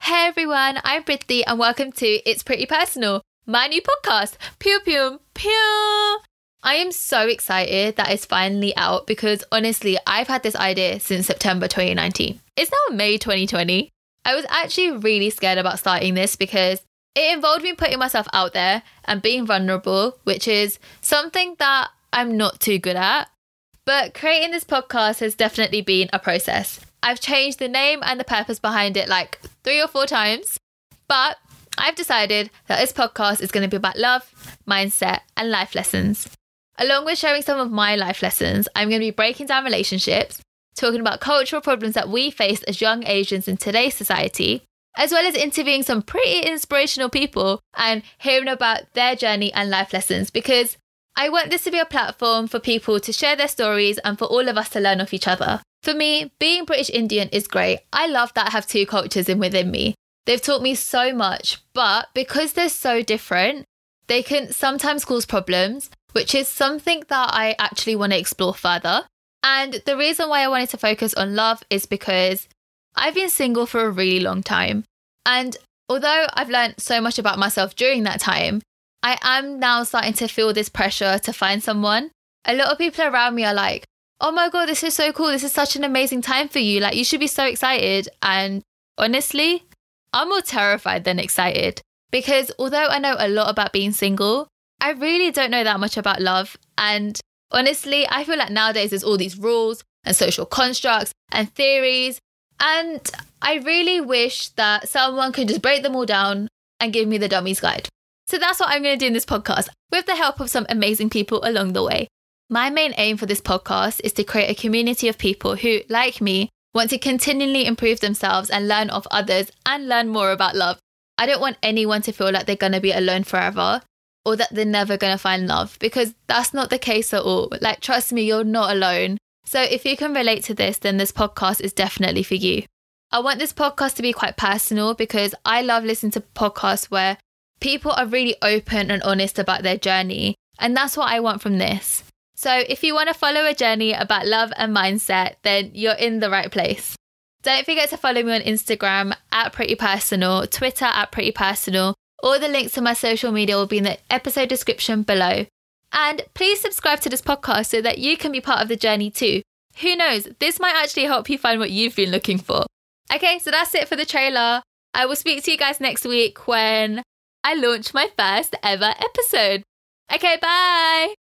Hey everyone, I'm Priti and welcome to It's Pretty Personal, my new podcast. Pew pew pew. I am so excited that it's finally out because honestly, I've had this idea since September 2019. It's now May 2020. I was actually really scared about starting this because it involved me putting myself out there and being vulnerable, which is something that I'm not too good at. But creating this podcast has definitely been a process. I've changed the name and the purpose behind it like 3 or 4 times, but I've decided that this podcast is going to be about love, mindset, and life lessons. Along with sharing some of my life lessons, I'm going to be breaking down relationships, talking about cultural problems that we face as young Asians in today's society, as well as interviewing some pretty inspirational people and hearing about their journey and life lessons, because I want this to be a platform for people to share their stories and for all of us to learn off each other. For me, being British Indian is great. I love that I have 2 cultures within me. They've taught me so much, but because they're so different, they can sometimes cause problems, which is something that I actually want to explore further. And the reason why I wanted to focus on love is because I've been single for a really long time. And although I've learned so much about myself during that time, I am now starting to feel this pressure to find someone. A lot of people around me are like, oh my God, this is so cool. This is such an amazing time for you. Like, you should be so excited. And honestly, I'm more terrified than excited because although I know a lot about being single, I really don't know that much about love. And honestly, I feel like nowadays there's all these rules and social constructs and theories. And I really wish that someone could just break them all down and give me the dummy's guide. So that's what I'm going to do in this podcast with the help of some amazing people along the way. My main aim for this podcast is to create a community of people who, like me, want to continually improve themselves and learn off others and learn more about love. I don't want anyone to feel like they're going to be alone forever or that they're never going to find love, because that's not the case at all. Like, trust me, you're not alone. So if you can relate to this, then this podcast is definitely for you. I want this podcast to be quite personal because I love listening to podcasts where people are really open and honest about their journey. And that's what I want from this. So if you want to follow a journey about love and mindset, then you're in the right place. Don't forget to follow me on Instagram @PrettyPersonal, Twitter @PrettyPersonal. All the links to my social media will be in the episode description below. And please subscribe to this podcast so that you can be part of the journey too. Who knows, this might actually help you find what you've been looking for. Okay, so that's it for the trailer. I will speak to you guys next week when I launch my first ever episode. Okay, bye!